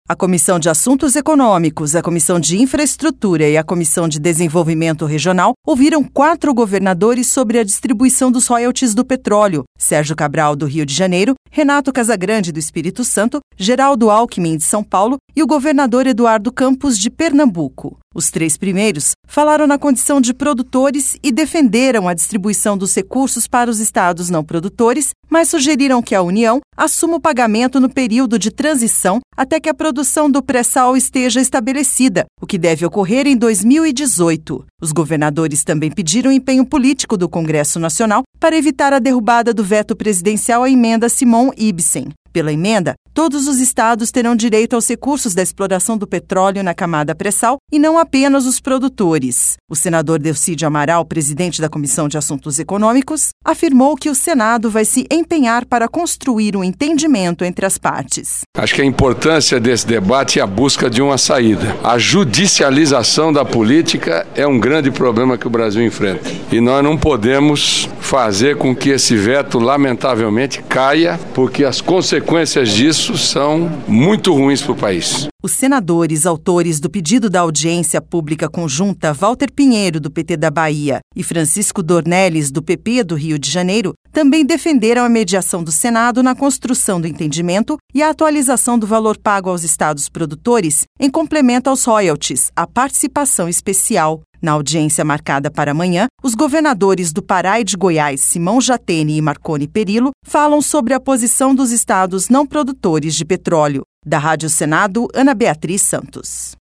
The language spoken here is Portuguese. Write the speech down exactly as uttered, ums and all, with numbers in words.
A Comissão de Assuntos Econômicos, a Comissão de Infraestrutura e a Comissão de Desenvolvimento Regional ouviram quatro governadores sobre a distribuição dos royalties do petróleo: Sérgio Cabral, do Rio de Janeiro, Renato Casagrande, do Espírito Santo, Geraldo Alckmin, de São Paulo, e o governador Eduardo Campos, de Pernambuco. Os três primeiros falaram na condição de produtores e defenderam a distribuição dos recursos para os estados não produtores, mas sugeriram que a União assuma o pagamento no período de transição até que a produção do pré-sal esteja estabelecida, o que deve ocorrer em dois mil e dezoito. Os governadores também pediram empenho político do Congresso Nacional para evitar a derrubada do veto presidencial à emenda Simon Ibsen. Pela emenda, todos os estados terão direito aos recursos da exploração do petróleo na camada pré-sal e não apenas os produtores. O senador Delcídio Amaral, presidente da Comissão de Assuntos Econômicos, afirmou que o Senado vai se empenhar para construir um entendimento entre as partes. Acho que a importância desse debate é a busca de uma saída. A judicialização da política é um grande problema que o Brasil enfrenta. E nós não podemos fazer com que esse veto, lamentavelmente, caia, porque as consequências disso são muito ruins para o país. Os senadores autores do pedido da audiência pública conjunta, Walter Pinheiro, do P T da Bahia, e Francisco Dornelles, do P P do Rio de Janeiro, também defenderam a mediação do Senado na construção do entendimento e a atualização do valor pago aos estados produtores em complemento aos royalties, a participação especial. Na audiência marcada para amanhã, os governadores do Pará e de Goiás, Simão Jatene e Marconi Perillo, falam sobre a posição dos estados não produtores de petróleo. Da Rádio Senado, Ana Beatriz Santos.